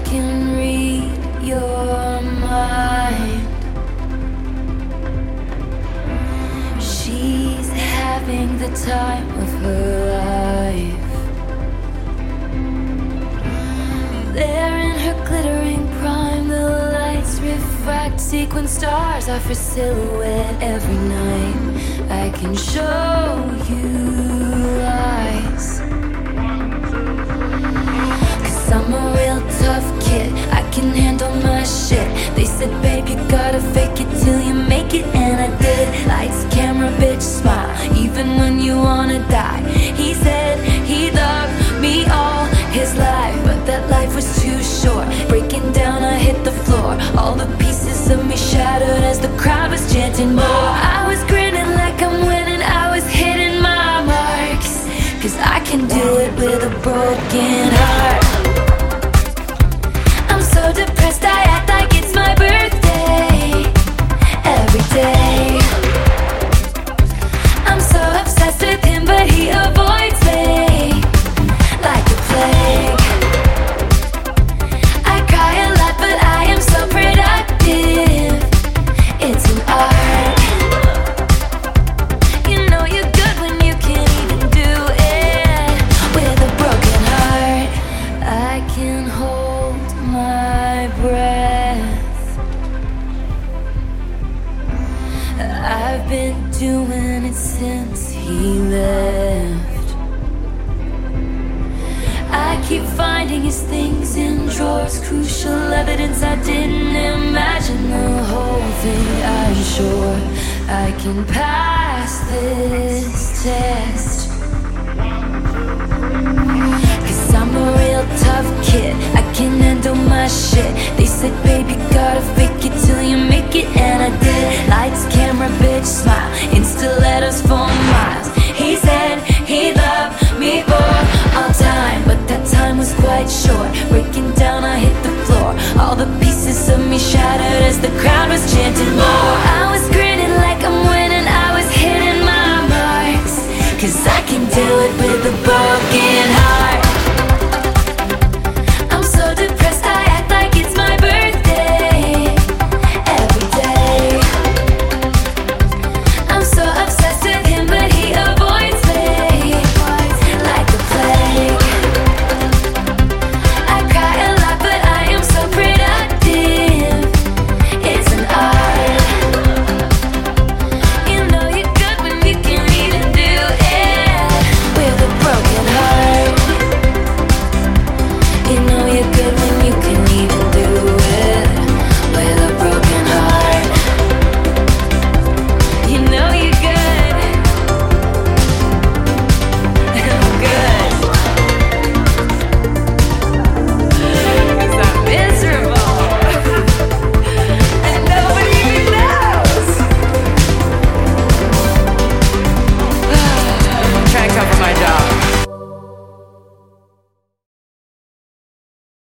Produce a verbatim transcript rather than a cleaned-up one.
can read your mind. She's having the time of her life. There in her glittering prime, the lights refract. Sequin stars offer silhouette every night. I can show you lies, 'cause I'm a real tough kid, I can handle my shit. They said, babe, you gotta fake it till you make it, and I did. Lights, camera, bitch, smile, even when you wanna die. He said he loved me all his life, but that life was too short. Breaking down, I hit the floor. All the pieces of me shattered as the crowd was chanting more. I was grinning like I'm winning, I was hitting my marks, 'cause I can do it with a broken heart. I'm so depressed, I act like it's my birthday every day. I'm so obsessed with him, but he avoids me like a plague. I cry a lot, but I am so productive. It's an art. You know you're good when you can't even do it with a broken heart. I can hold my breath. I've been doing it since he left. I keep finding his things in drawers, crucial evidence I didn't imagine. The whole thing, I'm sure I can pass this test, 'cause I'm a real tough kid, I can handle my shit. They said, baby, gotta fake it till you make it, and I did. Lights, camera,